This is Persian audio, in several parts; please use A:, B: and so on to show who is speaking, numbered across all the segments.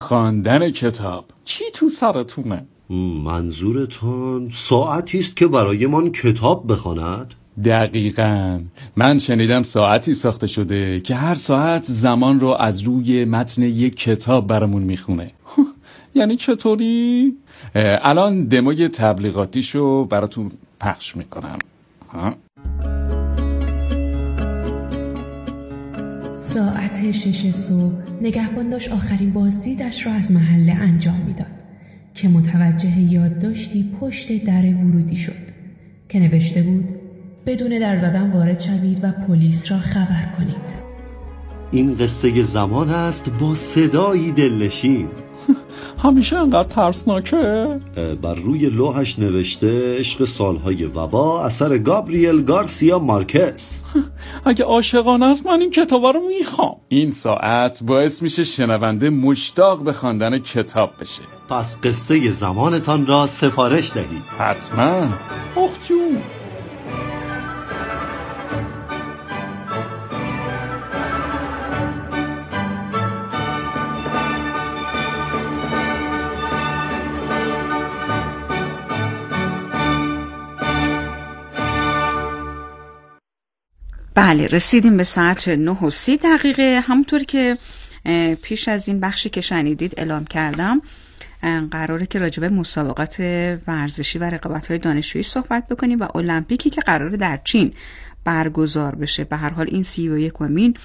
A: خواندن کتاب چی تو سرتونه؟
B: منظورتان ساعتی است که برایمان کتاب بخواند؟
A: دقیقاً. من شنیدم ساعتی ساخته شده که هر ساعت زمان رو از روی متن یک کتاب برامون میخونه. یعنی چطوری؟ الان دموی تبلیغاتیشو براتون پخش میکنم.
C: ساعت 6 صبح نگهبان داشت آخرین بازدیدش را از محله انجام میداد که متوجه یادداشتی پشت در ورودی شد که نوشته بود بدون در زدن وارد شوید و پلیس را خبر کنید.
B: این قصه زمان است با صدایی دلنشین.
A: همیشه انقدر ترسناکه؟
B: بر روی لوحش نوشته عشق سالهای وبا اثر گابریل گارسیا مارکز.
A: اگه عاشقانه است من این کتاب رو میخوام. این ساعت باعث میشه شنونده مشتاق به خواندن کتاب بشه.
B: پس قصه زمانتان را سفارش دهید.
A: حتما. اخ جون.
D: بله، رسیدیم به ساعت 9:30. همونطور که پیش از این بخشی که شنیدید اعلام کردم، قراره که راجع به مسابقات ورزشی و رقابت‌های دانشجویی صحبت بکنیم و المپیکی که قراره در چین برگزار بشه. به هر حال این 31مین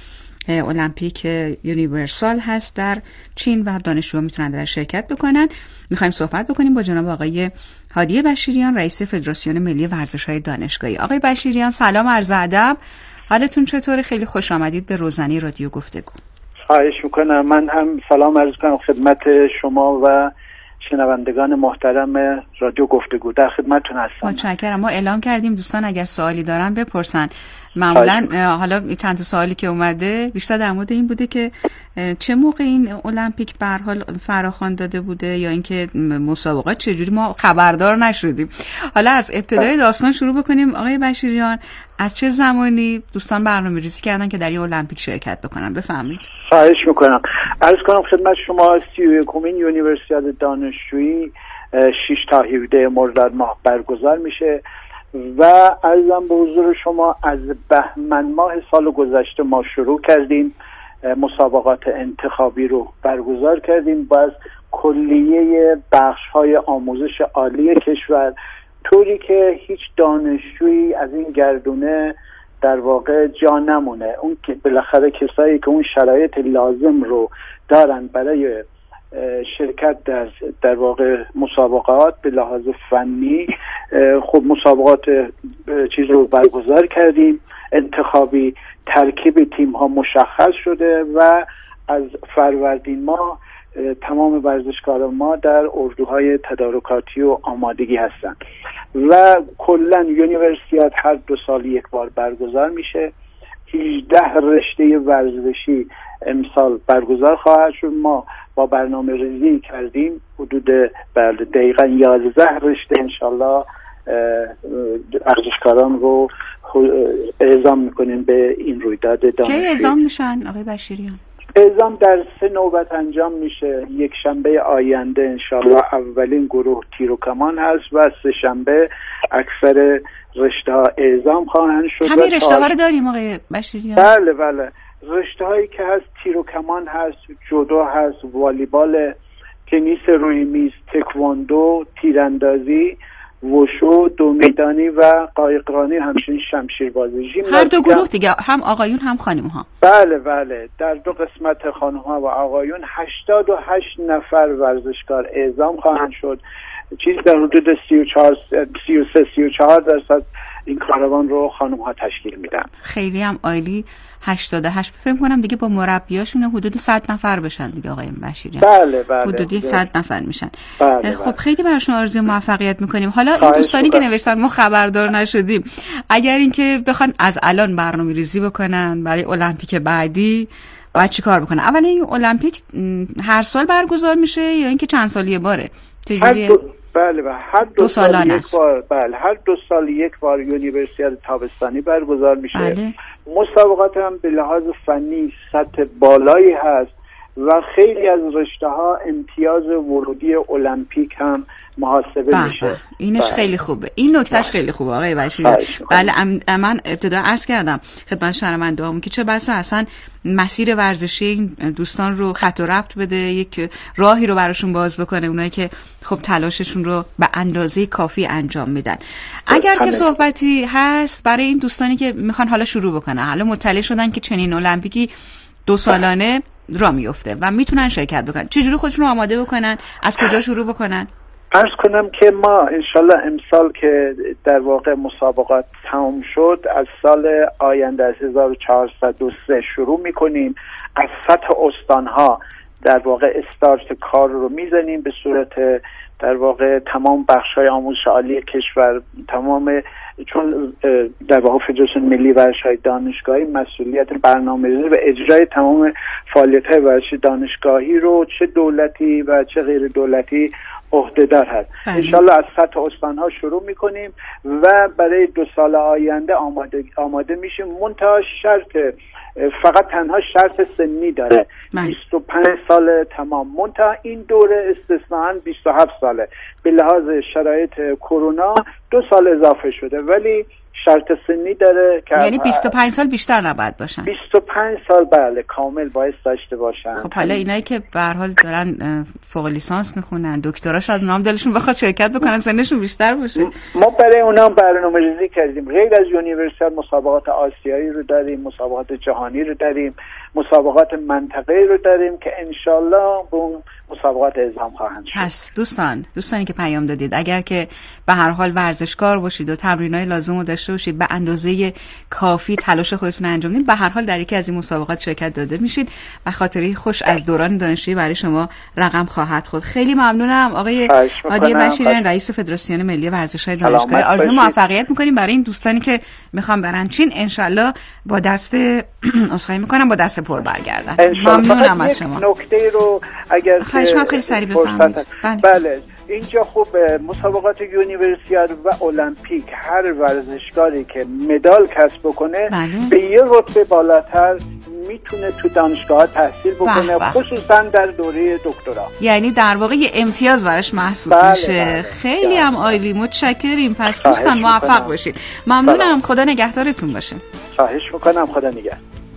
D: المپیک یونیورسال هست در چین و دانشجوها میتونن در شرکت بکنن. میخوایم صحبت بکنیم با جناب آقای هادی بشیریان، رئیس فدراسیون ملی ورزش‌های دانشگاهی. آقای بشیریان سلام، عرض ادب. حالتون چطوره؟ خیلی خوش آمدید به روزنه رادیو گفتگو.
E: خواهش میکنم. من هم سلام عرض کنم خدمت شما و شنوندگان محترم رادیو گفتگو. در خدمتتون هستم.
D: متشکرم. ما اعلام کردیم دوستان اگر سوالی دارن بپرسن. معمولا حالا چند تا سوالی که اومده بیشتر در مورد این بوده که چه موقع این المپیک به هر حال فراخوان داده بوده یا اینکه مسابقات چجوری ما خبردار نشدیم. حالا از ابتدای داستان شروع بکنیم. آقای بشیریان، از چه زمانی دوستان برنامه‌ریزی کردن که در این المپیک شرکت بکنن؟ بفرمایید.
E: خواهش میکنم. عرض کنم خدمت شما 31مین یونیورسیاد دانشجویی 6 تا 17 مرداد ماه برگزار میشه و عرضم به حضور شما از بهمن ماه سال گذشته ما شروع کردیم مسابقات انتخابی رو برگزار کردیم با از کلیه بخش‌های آموزش عالی کشور، طوری که هیچ دانشجویی از این گردونه در واقع جا نمونه. اون که بالاخره کسایی که اون شرایط لازم رو دارن برای شرکت در واقع مسابقات به لحاظ فنی، خب مسابقات چیز رو برگزار کردیم انتخابی. ترکیب تیم ها مشخص شده و از فروردین ماه تمام ورزشکاران ما در اردوهای تدارکاتی و آمادگی هستند و کلا یونیورسیاد هر 2 سال یک بار برگزار میشه. 18 رشته ورزشی امسال برگزار خواهد شد. ما با برنامه ریزی کردیم حدود دقیقا 11 رشته انشالله ورزشکاران رو اعزام میکنیم به این رویداد دانشجویی.
D: کی اعزام میشن آقای بشیریان؟
E: اعزام در 3 نوبت انجام میشه. یک شنبه آینده انشالله اولین گروه تیر و کمان هست و 3 شنبه اکثر رشته ها اعزام خواهند شد.
D: همین رشته ها رو داریم آقای بشیریان؟
E: بله. رشته هایی که هست تیر و کمان هست، جودو هست، والیبال، تنیس روی میز، تکواندو، تیراندازی، وشو، دو میدانی و قایقرانی، همچنین شمشیربازی.
D: هر دو گروه دیگه، هم آقایون هم خانم ها؟
E: بله. در 2 قسمت خانم ها و آقایون 88 نفر ورزشکار اعزام خواهند شد. چیز در حدود 33-34% این کاروان رو خانم ها تشکیل میدن.
D: خیلی هم عالی. 88 فکر کنم دیگه با مربیاشون حدود 100 نفر بشن دیگه آقای بشیریان.
E: بله.
D: حدود 100 نفر میشن.
E: بله.
D: خب خیلی براشون آرزوی موفقیت میکنیم. حالا این دوستانی که نوشتن ما خبردار نشدیم، اگر اینکه بخوان از الان برنامه‌ریزی بکنن برای المپیک بعدی باید چی کار بکنن؟ اولا این المپیک هر سال برگزار میشه یا اینکه چند سال یه باره؟ چجوریه؟
E: بله هر 2 سال یک بار. بله هر 2 سال یک بار یونیورسیاد تابستانی برگزار میشه.
D: بله.
E: مسابقات هم به لحاظ فنی سطح بالایی هست و خیلی از رشته‌ها امتیاز ورودی المپیک هم محاسبه میشه.
D: اینش خیلی خوبه، این نکتهش خیلی خوبه آقای بشیری. بله من ابتدا عرض کردم خدمت شنونده‌هامون که چه بسا اصلا مسیر ورزشی این دوستان رو خط و ربط بده، یک راهی رو براشون باز بکنه، اونایی که خب تلاششون رو به اندازه کافی انجام میدن. اگر که صحبتی هست برای این دوستانی که میخوان حالا شروع بکنن، حالا مطلع شدن که چنین المپیکی 2 سالانه را میفته و میتونن شرکت بکنن، چجوری خودشون رو آماده بکنن، از کجا شروع بکنن؟
E: عرض کنم که ما انشالله امسال که در واقع مسابقات تمام شد، از سال آینده از 1403 شروع میکنیم. از سطح استانها در واقع استارت کار رو میزنیم به صورت در واقع تمام بخش‌های آموزش عالی کشور، تمام، چون در واقع فدراسیون ملی ورزش‌های دانشگاهی مسئولیت برنامه‌ریزی و اجرای تمام فعالیت‌های ورزشی دانشگاهی رو چه دولتی و چه غیر دولتی عهده‌دار هست. انشالله از سطح استان‌ها شروع می‌کنیم و برای 2 سال آینده آماده میشیم. منتها فقط تنها شرط سنی داره، 25 سال تمام. منتها این دوره استثناً 27 ساله، به لحاظ شرایط کرونا 2 سال اضافه شده، ولی شرط سنی داره که
D: یعنی 25 سال بیشتر نباید باشن.
E: 25 سال بله کامل باید داشته باشن.
D: خب حالا اینایی که به هر حال دارن فوق لیسانس میخونن، دکترا، شاید اونام دلشون بخواد شرکت بکنن، سنشون بیشتر باشه.
E: ما برای اونام برنامه‌ریزی کردیم. غیر از یونیورسیت مسابقات آسیایی رو داریم، مسابقات جهانی رو داریم، مسابقات منطقه‌ای رو داریم که انشالله به اون مسابقات اعزام خواهند شد.
D: پس دوستانی که پیام دادید، اگر که به هر حال ورزشکار باشید و تمرینای لازم رو داشته باشید، به اندازه کافی تلاش خودتون انجام بدید، به هر حال در یکی از این مسابقات شرکت داده میشید و خاطره خوش از دوران دانشجویی برای شما رقم خواهد خورد. خیلی ممنونم آقای هادی بشیریان، رئیس فدراسیون ملی ورزش‌های دانشگاهی. آرزوی موفقیت می‌کنیم برای این دوستانی که میخوان برن چین، انشالله با دست عذرخواهی می‌کنم با دست پر برگردن. ممنونم از شما.
E: نکته رو اگر
D: خیلی سریع بفرمایید.
E: بله اینجا خب مسابقات یونیورسیاد و المپیک، هر ورزشکاری که مدال کسب بکنه به یه رتبه بالاتر میتونه تو دانشگاه تحصیل بکنه، خصوصا در دوره دکترا.
D: یعنی در واقع یه امتیاز براش محسوب میشه. خیلی هم عالی، متشکریم. پس دوستان موفق باشید. ممنونم. خدا نگهدارتون باشه.
E: خواهش میکنم. خدا نگهدار.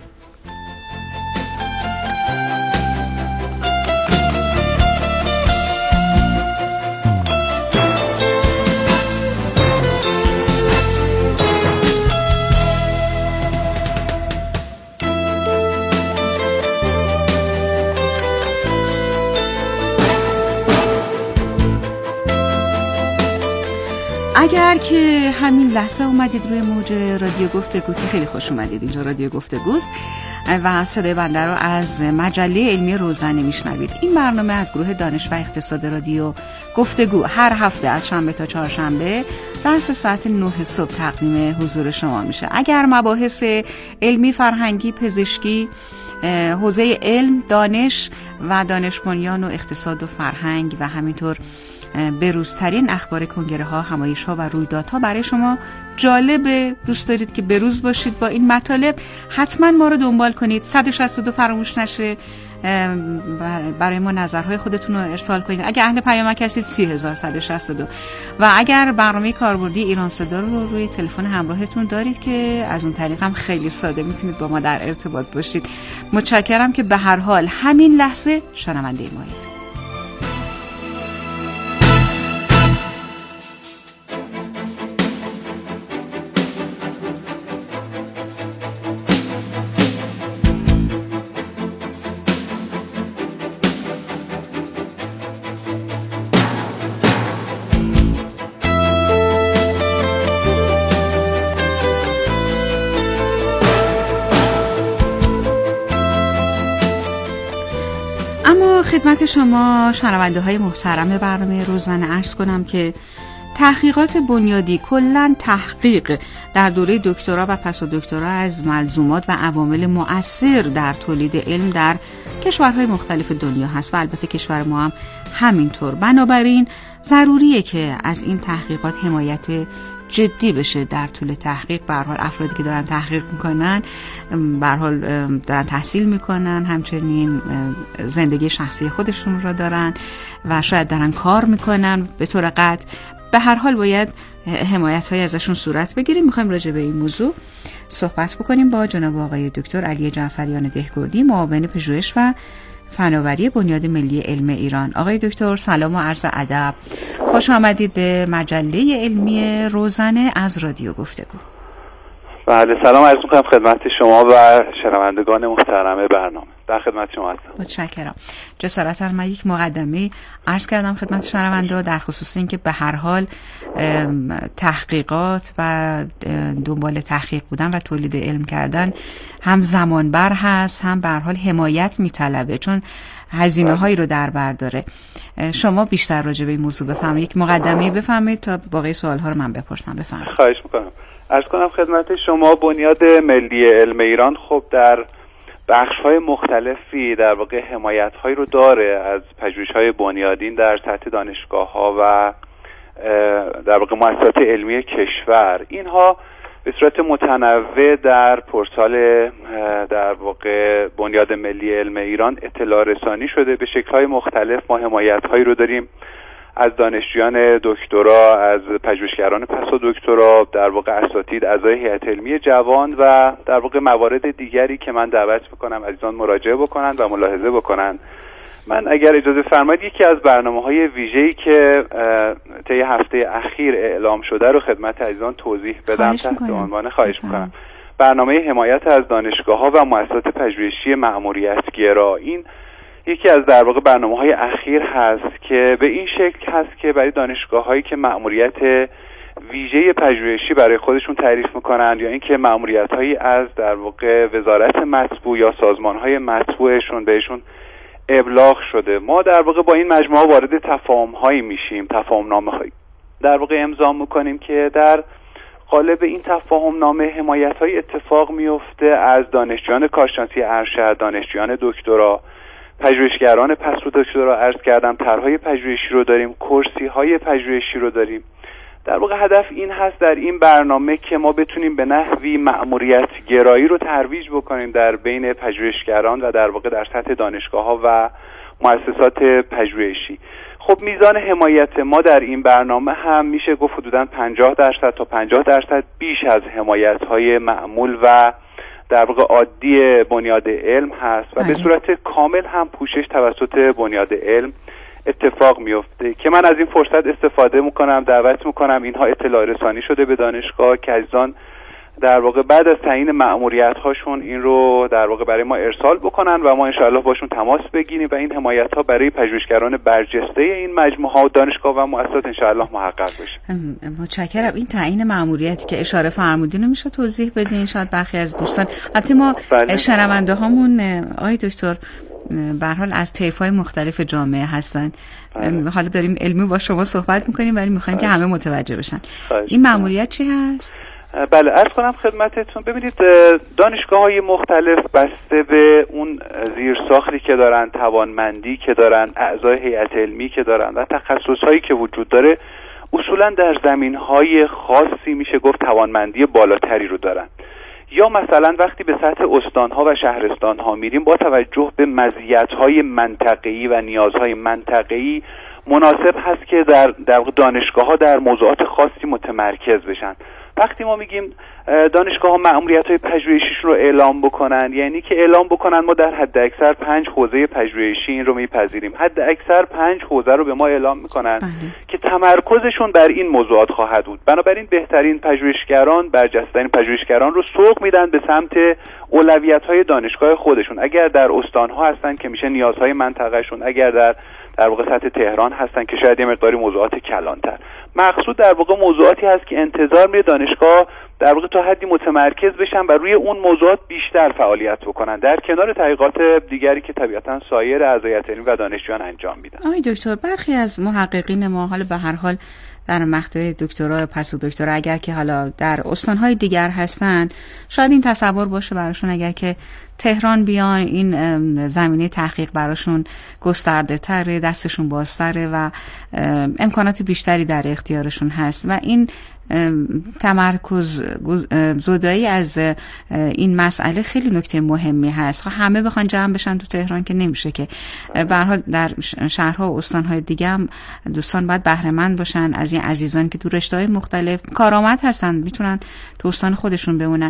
D: اگر که همین لحظه اومدید روی موج رادیو گفتگو، که خیلی خوش اومدید، اینجا رادیو گفتگوست و صدای بنده رو از مجله علمی روزنه میشنوید. این برنامه از گروه دانش و اقتصاد رادیو گفتگو هر هفته از شنبه تا چهارشنبه در ساعت 9 صبح تقدیم حضور شما میشه. اگر مباحث علمی، فرهنگی، پزشکی، حوزه علم، دانش و دانش بنیان و اقتصاد و فرهنگ و همینطور بروزترین اخبار کنگره ها، همایش ها و رویدادها برای شما جالبه، دوست دارید که بروز باشید با این مطالب، حتما ما رو دنبال کنید. 162 فراموش نشه برای ما نظرهای خودتون رو ارسال کنید. اگر اهل پیامک هستید 30162 و اگر برنامه کاربردی ایران صدا رو روی تلفن همراهتون دارید که از اون طریق هم خیلی ساده میتونید با ما در ارتباط باشید. متشکرم که به هر حال همین لحظه شنونده مایید. خدمت شما شنونده های محترم برنامه روزانه عرض کنم که تحقیقات بنیادی، کلاً تحقیق در دوره دکترا و پس دکترا از ملزومات و عوامل مؤثر در تولید علم در کشورهای مختلف دنیا هست و البته کشور ما هم همینطور. بنابراین ضروریه که از این تحقیقات حمایت جدی بشه در طول تحقیق. به هر حال افرادی که دارن تحقیق میکنن به هر حال دارن تحصیل میکنن، همچنین زندگی شخصی خودشون رو دارن و شاید دارن کار میکنن به طور قطع. به هر حال باید حمایت‌های ازشون صورت بگیره. میخوایم راجع به این موضوع صحبت بکنیم با جناب آقای دکتر علی جعفریان دهگردی، معاون پژوهش و فناوری بنیاد ملی علم ایران. آقای دکتر سلام و عرض ادب، خوش آمدید به مجله علمی روزنه از رادیو گفتگو.
F: بله، سلام عرض می‌کنم خدمت شما و شنوندگان محترم برنامه. در خدمت شما هستم.
D: متشکرم. جسارتاً من یک مقدمه عرض کردم خدمت شنونده در خصوص اینکه به هر حال تحقیقات و دنبال تحقیق بودن و تولید علم کردن هم زمانبر هست، هم به هر حال حمایت میطلبه، چون هزینه هایی رو در بر داره. شما بیشتر راجع به این موضوع بفرمایید، یک مقدمه بفرمایید تا باقی سوال ها رو من بپرسم. بفرمایید.
F: خواهش میکنم. عرض کنم خدمت شما بنیاد ملی علم ایران خب در بخش‌های مختلفی در واقع حمایت‌هایی رو داره از پژوهش‌های بنیادین در سطح دانشگاه‌ها و در واقع مؤسسات علمی کشور. اینها به صورت متنوع در پورتال در واقع بنیاد ملی علم ایران اطلاع رسانی شده به شکل‌های مختلف. ما حمایت‌هایی رو داریم از دانشجویان دکترا، از پژوهشگران پس و دکترا، در واقع اساتید، اعضای هیئت علمی جوان و در واقع موارد دیگری که من دعوت میکنم عزیزان مراجعه بکنن و ملاحظه بکنن. من اگر اجازه فرمایید یکی از برنامه‌های ویژه‌ای که طی هفته اخیر اعلام شده رو خدمت عزیزان توضیح بدم تحت عنوان خواهش میکنم برنامه حمایت از دانشگاه‌ها و مؤسسات پژوهشی مأموریت‌گرا. این یکی از در واقع برنامه‌های اخیر هست که به این شکل هست که برای دانشگاه‌هایی که مأموریت ویژه پژوهشی برای خودشون تعریف می‌کنند یا اینکه مأموریت‌هایی از در واقع وزارت مطبوع یا سازمان‌های مطبوعشون بهشون ابلاغ شده، ما در واقع با این مجموعه وارد تفاهم‌هایی میشیم، تفاهم‌نامه‌هایی در واقع امضا می‌کنیم که در قالب این تفاهم‌نامه حمایت‌های اتفاق میفته از دانشجویان کارشناسی ارشد، دانشجویان دکترا، پژوهشگران پس رو دکترا عرض کردم، طرح‌های پژوهشی رو داریم، کورسی‌های پژوهشی رو داریم. در واقع هدف این هست در این برنامه که ما بتونیم به نحوی مأموریت گرایی رو ترویج بکنیم در بین پژوهشگران و در واقع در سطح دانشگاه‌ها و مؤسسات پژوهشی. خب میزان حمایت ما در این برنامه هم میشه گفت حدوداً 50% تا 50% بیش از حمایت‌های معمول و در واقع عادی بنیاد علم هست و به صورت کامل هم پوشش توسط بنیاد علم اتفاق میفته که من از این فرصت استفاده میکنم، دعوت میکنم اینها اطلاع رسانی شده به دانشگاه که عزیزان در واقع بعد از تعیین مأموریت هاشون این رو در واقع برای ما ارسال بکنن و ما انشاءالله باشون تماس بگیریم و این حمایت ها برای پژوهشگران برجسته این مجموعه ها و دانشگاه و مؤسسات انشاءالله محقق بشه.
D: متشکرم. این تعیین مأموریتی که اشاره فرمودین رو میشه توضیح بدین؟ شاید برخی از دوستان، البته ما شنونده هامون آقای دکتر به هر حال از طیف‌های مختلف جامعه هستن. حالا داریم علمی با شما صحبت میکنیم ولی میخوایم که همه متوجه بشن. این مأموریت چی هست؟
F: بله عرض کنم خدمتتون. ببینید دانشگاه‌های مختلف بسته به اون زیرساختی که دارن، توانمندی که دارن، اعضای هیئت علمی که دارن و تخصص‌هایی که وجود داره اصولاً در زمین‌های خاصی میشه گفت توانمندی بالاتری رو دارن. یا مثلا وقتی به سطح استان‌ها و شهرستان‌ها میریم با توجه به مزیت‌های منطقه‌ای و نیازهای منطقه‌ای مناسب هست که در دانشگاه‌ها در موضوعات خاصی متمرکز بشن. وقتی ما میگیم دانشگاه‌ها مأموریت‌های پژوهشیشون رو اعلام بکنن، یعنی که اعلام بکنن ما در حد اکثر 5 حوزه پژوهشی این رو میپذیریم. حد اکثر 5 حوزه رو به ما اعلام میکنن که تمرکزشون بر این موضوعات خواهد بود. بنابراین بهترین پژوهشگران، برجسته‌ترین پژوهشگران رو سوق میدن به سمت اولویت‌های دانشگاه خودشون. اگر در استان‌ها هستن که میشه نیازهای منطقه‌شون، اگر در واقع سطح تهران هستن که شاید یه مقداری موضوعات کلانتر. مقصود در واقع موضوعاتی هست که انتظار میره دانشگاه در واقع تا حدی متمرکز بشن و روی اون موضوعات بیشتر فعالیت بکنن در کنار تحقیقات دیگری که طبیعتاً سایر اعضای هیئت علمی و دانشجویان انجام میدن.
D: آقای دکتر، برخی از محققین ما حالا به هر حال در مقطع دکترا یا پس دکترا، اگر که حالا در استانهای دیگر هستن شاید این تصور باشه براشون اگر که تهران بیان این زمینه تحقیق براشون گسترده تره، دستشون بازتره و امکانات بیشتری در اختیارشون هست و این تمرکز زدایی از این مسئله خیلی نکته مهمی هست. همه بخوان جمع بشن تو تهران که نمیشه، که به هر حال در شهرها و استانهای دیگه هم دوستان باید بهره مند باشن از این عزیزان که تو رشته‌های مختلف کارآمد هستن، میتونن تو استان خودشون بمونن.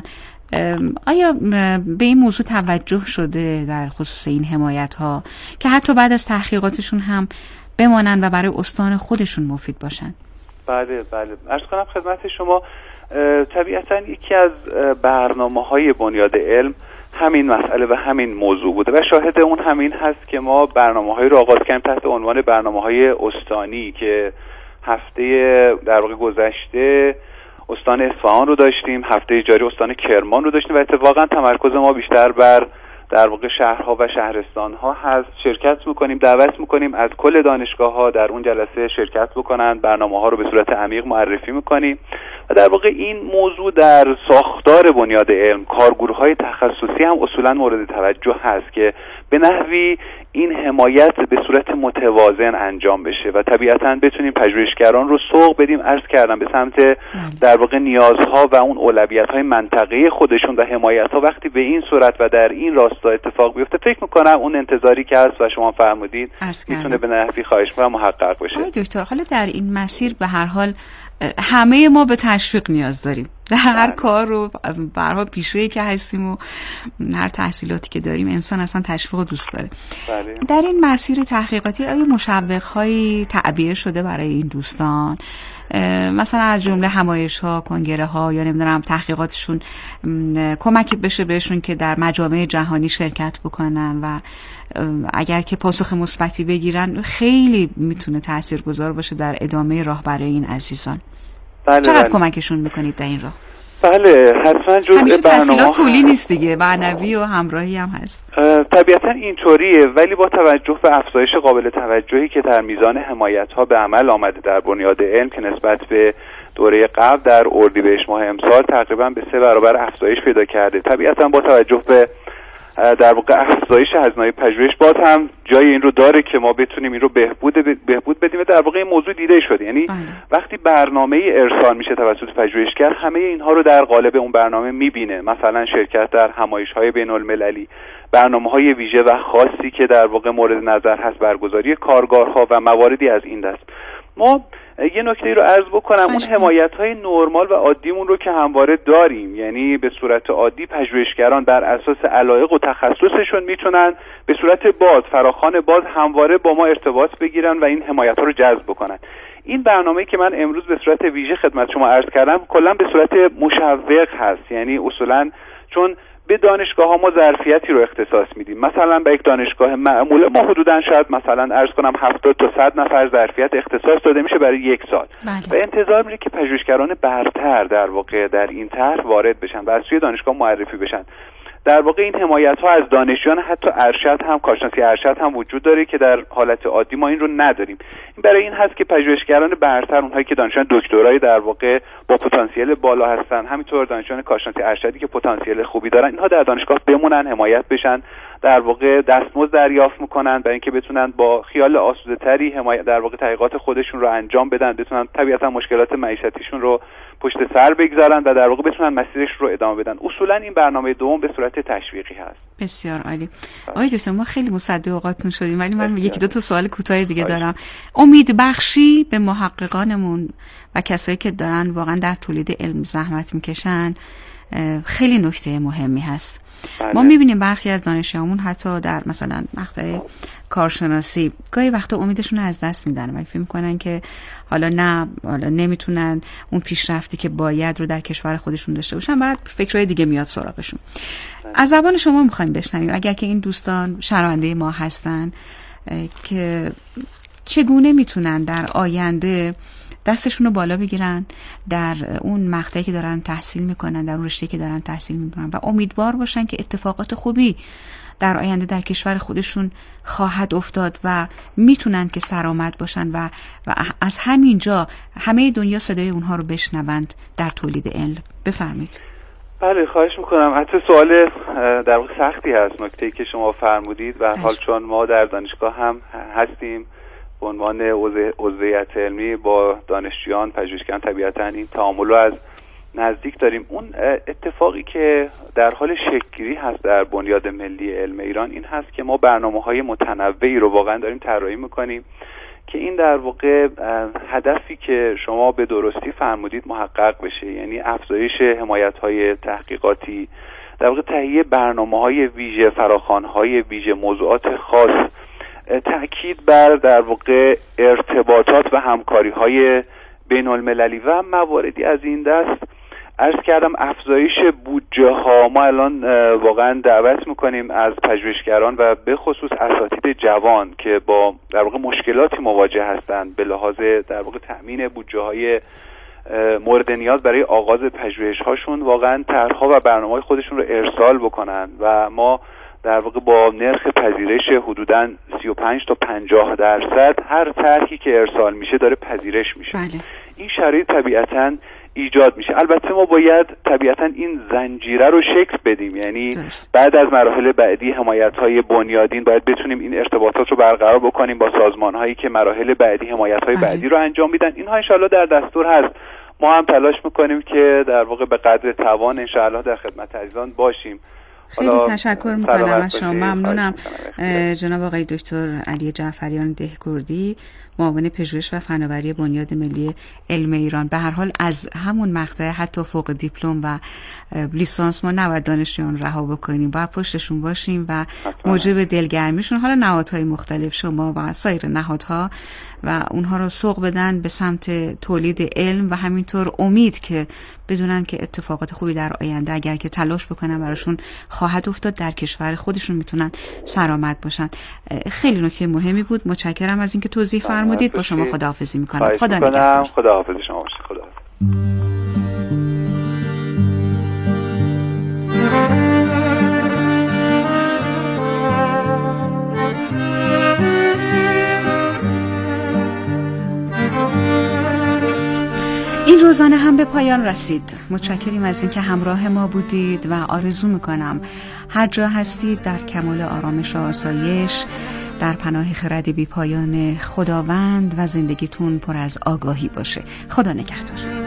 D: آیا به این موضوع توجه شده در خصوص این حمایت ها که حتی بعد از تحقیقاتشون هم بمانن و برای استان خودشون مفید باشن؟
F: بله عرض کنم خدمت شما، طبیعتا یکی از برنامه‌های بنیاد علم همین مسئله و همین موضوع بوده و شاهد اون همین هست که ما برنامه‌هایی رو آغاز کردیم تحت عنوان برنامه‌های استانی که هفته در واقع گذشته استان اصفهان رو داشتیم، هفته جاری استان کرمان رو داشتیم و اتفاقا تمرکز ما بیشتر بر در واقع شهرها و شهرستانها هست. شرکت میکنیم، دعوت میکنیم از کل دانشگاه‌ها در اون جلسه شرکت بکنن، برنامه‌ها رو به صورت عمیق معرفی میکنیم و در واقع این موضوع در ساختار بنیاد علم کارگروه‌های تخصصی هم اصولا مورد توجه هست که به نحوی این حمایت به صورت متوازن انجام بشه و طبیعتاً بتونیم پژوهشگران رو سوق بدیم، عرض کردم، به سمت در واقع نیازها و اون اولویت‌های منطقه‌ای خودشون و حمایت‌ها وقتی به این صورت و در این راستا اتفاق بیفته، فکر می‌کنم اون انتظاری که هست و شما فرمودید میتونه به نحوی خواهش می‌کنم محقق بشه.
D: دکتر، حالا در این مسیر به هر حال همه ما به تشویق نیاز داریم در هر کار رو، به هر حال پیشه‌ای که هستیم و هر تحصیلاتی که داریم انسان اصلا تشویق رو دوست داره.
F: بله.
D: در این مسیر تحقیقاتی آیا مشوق‌هایی تعبیه شده برای این دوستان؟ مثلا از جمله همایش‌ها، کنگره‌ها یا نمیدونم تحقیقاتشون کمکی بشه بهشون که در مجامع جهانی شرکت بکنن و اگر که پاسخ مثبتی بگیرن خیلی میتونه تاثیرگذار باشه در ادامه راه برای این عزیزان. چقدر کمکشون میکنید در این راه؟
F: بله، حتما جزء
D: همیشه تحصیلات پولی نیست دیگه، معنوی و همراهی هم هست.
F: طبیعتا اینطوریه، ولی با توجه به افزایش قابل توجهی که در میزان حمایت‌ها به عمل آمده در بنیاد علم که نسبت به دوره قبل در اردیبهشت ماه امسال تقریبا به 3 برابر افزایش پیدا کرده، طبیعتا با توجه به در واقع افزایش هزینه‌های پژوهش باز هم جای این رو داره که ما بتونیم این رو بهبود بدیم و در واقع این موضوع دیده شده. یعنی وقتی برنامه ارسال میشه توسط پژوهشگر، همه اینها رو در قالب اون برنامه میبینه، مثلا شرکت در همایش‌های بین‌المللی، برنامه‌های ویژه و خاصی که در واقع مورد نظر هست، برگزاری کارگاه‌ها و مواردی از این دست. ما یه نکته رو عرض بکنم، اون حمایت‌های نرمال و عادیمون رو که همواره داریم، یعنی به صورت عادی پژوهشگران بر اساس علایق و تخصصشون میتونن به صورت باز، فراخوان باز همواره با ما ارتباط بگیرن و این حمایت‌ها رو جذب بکنن. این برنامه‌ای که من امروز به صورت ویژه خدمت شما عرض کردم کلاً به صورت مشوق هست، یعنی اصولاً چون به دانشگاه ها ما ظرفیتی رو اختصاص میدیم، مثلا به یک دانشگاه معمول ما حدوداً شاید مثلا عرض کنم 70 تا 100 نفر ظرفیت اختصاص داده میشه برای 1 سال و انتظار میره که پژوهشگران برتر در واقع در این طرح وارد بشن و از سوی دانشگاه معرفی بشن. در واقع این حمایت ها از دانشجویان حتی ارشد هم، کارشناسی ارشد هم وجود داره که در حالت عادی ما این رو نداریم. این برای این هست که پژوهشگران برتر، اونهایی که دانشجویان دکترای در واقع با پتانسیل بالا هستن، همینطور دانشجویان کارشناسی ارشدی که پتانسیل خوبی دارن، اینها در دانشگاه بمونن، حمایت بشن، در واقع دستمزد دریافت میکنن برای اینکه بتونن با خیال آسوده‌تری حمایت در واقع تحقیقات خودشون رو انجام بدن، بتونن طبیعتا مشکلات معیشتیشون رو پشت سر بگذارن و در واقع بتونن مسیرش رو ادامه بدن. اصولا این برنامه دوم به صورت تشویقی هست.
D: بسیار عالی. آقای دکتر، ما خیلی مصدق اوقاتتون شدیم، ولی من یکی دو تا سوال کوتاه دیگه دارم. امید بخشی به محققانمون و کسایی که دارن واقعا در تولید علم زحمت میکشن خیلی نکته مهمی هست. ما میبینیم برخی از دانشجوامون حتی در مثلا مقطع کارشناسی گاهی وقتا امیدشون رو از دست میدن و فکر میکنن که حالا نمیتونن اون پیشرفتی که باید رو در کشور خودشون داشته باشن، بعد فکرهای دیگه میاد سراغشون. از زبان شما میخوایم بشنویم، اگر که این دوستان شنونده ما هستن، که چگونه میتونن در آینده دستشون رو بالا بگیرن در اون مقطعی که دارن تحصیل میکنن، در اون رشته که دارن تحصیل میکنن و امیدوار باشن که اتفاقات خوبی در آینده در کشور خودشون خواهد افتاد و میتونن که سرآمد باشن و از همینجا همه دنیا صدای اونها رو بشنوند در تولید علم. بفرمایید.
F: بله خواهش میکنم. حتی سوال در واقع سختی هست نکته‌ای که شما فرمودید و حال چون ما در دانشگاه هم هستیم به عنوان عضویت علمی با دانشجویان پژوهشگران طبیعتاً این تعامل رو از نزدیک داریم. اون اتفاقی که در حال شکل‌گیری هست در بنیاد ملی علم ایران این هست که ما برنامه‌های متنوعی رو واقعا داریم طراحی می‌کنیم که این در واقع هدفی که شما به درستی فرمودید محقق بشه، یعنی افزایش حمایت‌های تحقیقاتی، در واقع تهیه برنامه‌های ویژه، فراخوان‌های ویژه، موضوعات خاص، تأکید بر در واقع ارتباطات و همکاری‌های بین‌المللی و مواردی از این دست. عرض کردم افزایش بودجه ها. ما الان واقعا دعوت میکنیم از پژوهشگران و به خصوص اساتید جوان که با در واقع مشکلاتی مواجه هستند به لحاظ در واقع تأمین بودجه های مورد نیاز برای آغاز پژوهش هاشون، واقعا طرح‌ها و برنامه‌های خودشون رو ارسال بکنن و ما در واقع با نرخ پذیرش حدوداً 35 تا 50% هر طرحی که ارسال میشه داره پذیرش میشه.
D: بله.
F: این شرایط طبیعتاً ایجاد میشه. البته ما باید طبیعتاً این زنجیره رو شکل بدیم، یعنی بعد از مراحل بعدی حمایت‌های بنیادین باید بتونیم این ارتباطات رو برقرار بکنیم با سازمان‌هایی که مراحل بعدی حمایت‌های بعدی رو انجام میدن. اینها انشالله در دستور هست. ما هم تلاش میکنیم که در واقع به قدر توان انشالله در خدمت عزیزان باشیم.
D: خیلی تشکر میکنم از شما. ممنونم جناب آقای دکتر علی جعفریان دهکردی، معاون پژوهش و فناوری بنیاد ملی علم ایران. به هر حال از همون مقطع حتی فوق دیپلم و لیسانس ما نباید دانشجویان رها بکنیم، باید پشتشون باشیم و موجب دلگرمیشون، حالا نهادهای مختلف شما و سایر نهادها، و اونها رو سوق بدن به سمت تولید علم و همینطور امید که بدونن که اتفاقات خوبی در آینده اگر که تلاش بکنن براشون خواهد افتاد، در کشور خودشون میتونن سرآمد باشن. خیلی نکته مهمی بود. متشکرم از اینکه توضیح فرمودید. با شما خداحافظی میکنم. خدا نگهدار.
F: خداحافظ شما باشید. خداحافظ.
D: این روزانه هم به پایان رسید. متشکریم از اینکه همراه ما بودید و آرزو میکنم هر جا هستید در کمال آرامش و آسایش، در پناه خرد بی پایان خداوند و زندگیتون پر از آگاهی باشه. خدا نگهدار.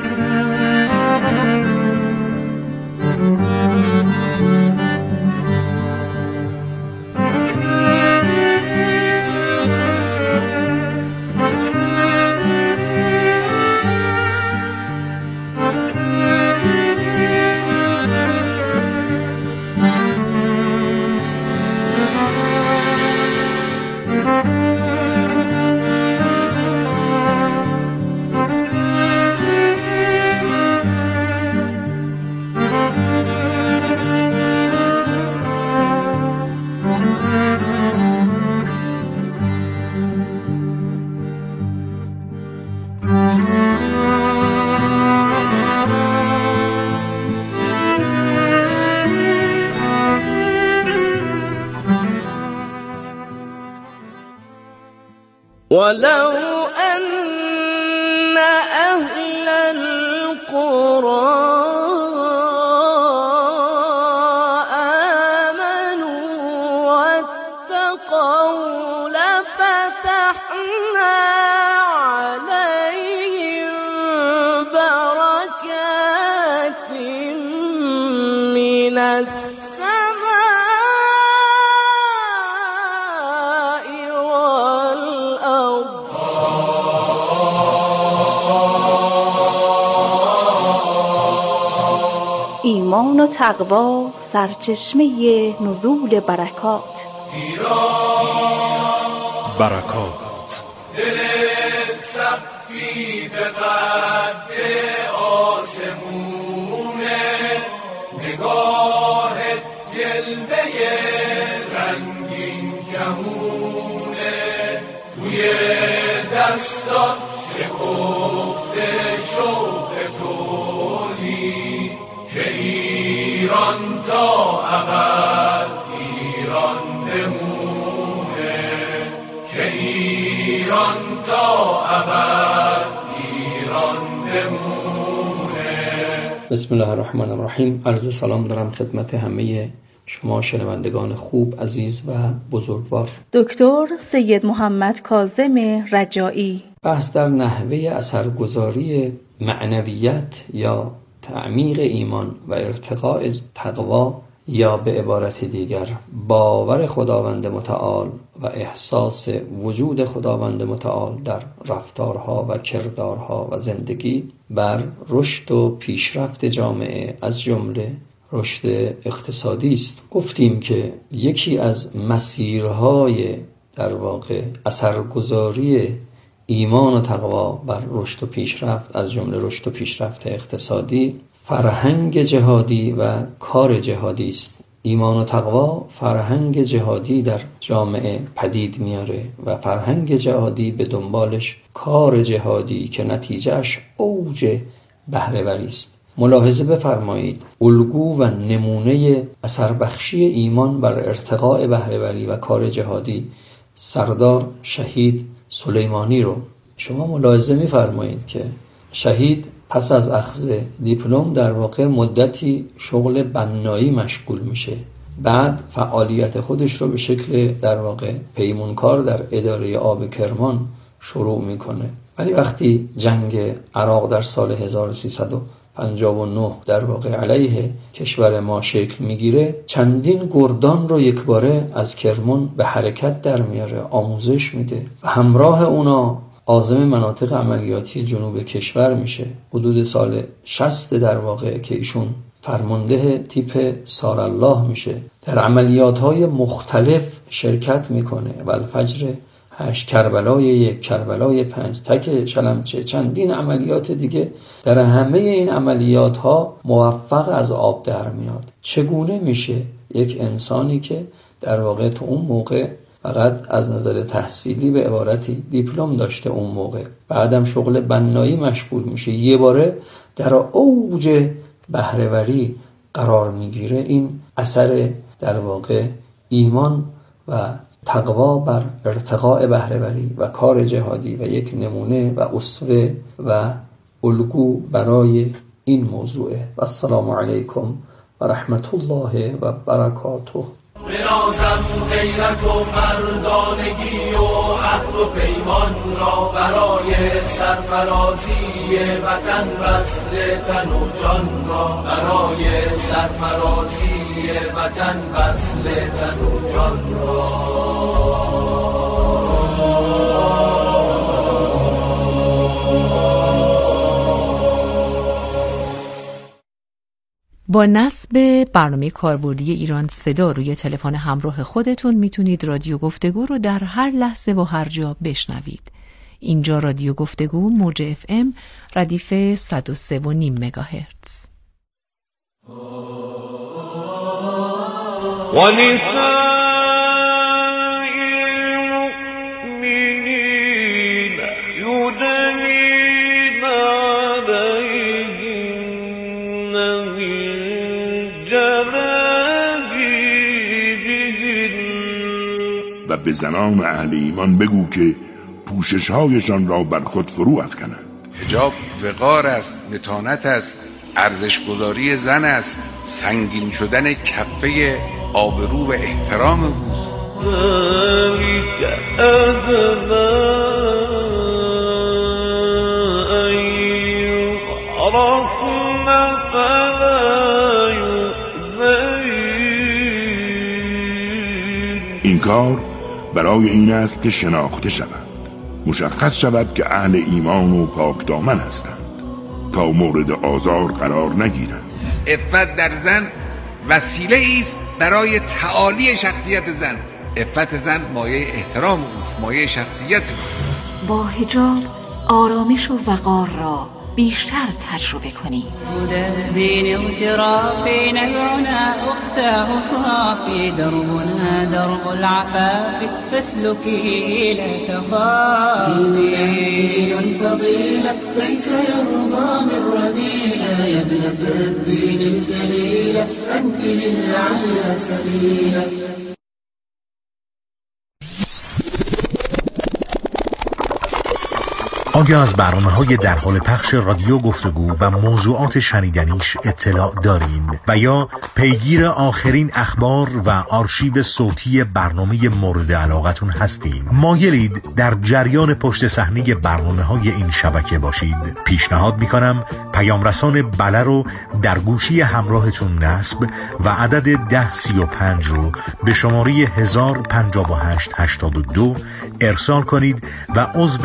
G: ولو أن أهل القرى آمنوا واتقوا لفتحنا عليهم بركات من
H: ایمان و تقوا سرچشمه نزول برکات.
I: برکات
J: دلت صفی به قد آسمونه، نگاهت جلوه رنگین کمونه، توی دستات شکفته شوق تولی که ایران تا ابد ایران تا ابد ایران بمونه.
K: بسم الله الرحمن الرحیم. عرض سلام دارم خدمت همه شما شنوندگان خوب، عزیز و بزرگوار.
H: دکتر سید محمد کاظم رجایی.
K: بحث در نحوه اثرگذاری معنویت یا تعمیق ایمان و ارتقاء تقوا، یا به عبارت دیگر باور خداوند متعال و احساس وجود خداوند متعال در رفتارها و کردارها و زندگی، بر رشد و پیشرفت جامعه از جمله رشد اقتصادی است. گفتیم که یکی از مسیرهای در واقع اثرگذاری ایمان و تقوا بر رشد و پیشرفت از جمله رشد و پیشرفت اقتصادی فرهنگ جهادی و کار جهادی است. ایمان و تقوا فرهنگ جهادی در جامعه پدید میاره و فرهنگ جهادی به دنبالش کار جهادی که نتیجهش اوج بهره‌وری است. ملاحظه بفرمایید الگو و نمونه اثربخشی ایمان بر ارتقاء بهره‌وری و کار جهادی سردار شهید سلیمانی رو شما ملاحظه می‌فرمایید که شهید پس از اخذ دیپلم در واقع مدتی شغل بنایی مشغول میشه، بعد فعالیت خودش رو به شکل در واقع پیمونکار در اداره آب کرمان شروع میکنه. ولی وقتی جنگ عراق در سال 1359 در واقع علیه کشور ما شکل میگیره، چندین گردان رو یکباره از کرمان به حرکت در میاره، آموزش میده و همراه اونا عازم مناطق عملیاتی جنوب کشور میشه. حدود سال 60 در واقع که ایشون فرمانده تیپ سارالله میشه، در عملیات‌های مختلف شرکت میکنه و الفجر 8، کربلای 1، کربلای 5، تک شلمچه، چندین عملیات دیگه. در همه این عملیات‌ها موفق از آب در میاد. چگونه میشه یک انسانی که در واقع تو اون موقع فقط از نظر تحصیلی به عبارتی دیپلم داشته، اون موقع بعدم شغل بنایی مشغول میشه، یه باره در اوج بهره‌وری قرار میگیره؟ این اثر در واقع ایمان و تقوا بر ارتقاء بهره‌وری و کار جهادی و یک نمونه و اسوه و الگو برای این موضوعه. و السلام علیکم و رحمت الله و برکاته.
J: بنازم غیرت و مردانگی و عهد و پیمان را برای سرفرازی وطن، بذل تن و جان را برای سرفرازی وطن، بذل تن و جان را.
L: با نصب برنامه کاربردی ایران صدا روی تلفن همراه خودتون میتونید رادیو گفتگو رو در هر لحظه و هر جا بشنوید. اینجا رادیو گفتگو موج FM ردیف 103.5 مگاهرتز.
M: و به زنان اهل ایمان بگو که پوشش‌هایشان را بر خود فرو افکنند.
N: حجاب وقار است، متانت است، ارزش‌گذاری زن است، سنگین شدن کفه آبرو و احترام اوست.
M: این کار برای این است که شناخته شود، مشخص شود که اهل ایمان و پاک دامن هستند تا مورد آزار قرار نگیرند.
N: عفت در زن وسیله است برای تعالی شخصیت زن. عفت زن مایه احترام اوست، مایه شخصیت اوست.
O: با حجاب آرامش و وقار را بیشتر تجربه کنید.
P: دین اغترافی نبعنا اختاه صافی دربنا درب العفاف فاسلكي لا تخافي. دين الفضيلة ليس يرضى من رذيلة يا ابنة الدين الجليلة أنت للعليا سبيلة.
Q: آیا از برنامه‌های در حال پخش رادیو گفتگو و موضوعات شنیدنیش اطلاع دارین و یا پیگیر آخرین اخبار و آرشیو صوتی برنامه مورد علاقتون هستین؟ مایلید در جریان پشت صحنه برنامه‌های این شبکه باشید؟ پیشنهاد می‌کنم پیام رسان بله رو در گوشی همراهتون نصب و عدد 1035 رو به شماره 105882 ارسال کنید و عضو